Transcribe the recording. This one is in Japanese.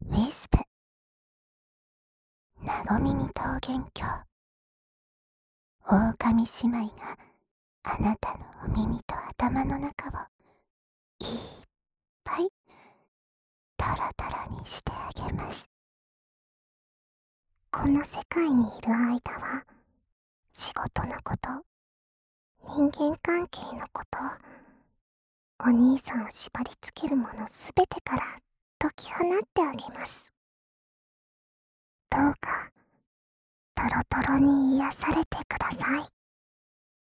ウィスプ、なご耳桃源郷。狼姉妹があなたのお耳と頭の中をいっぱいトロトロにしてあげます。この世界にいる間は、仕事のこと、人間関係のこと、お兄さんを縛り付けるものすべてから解き放ってあげます。どうかトロトロに癒されてください。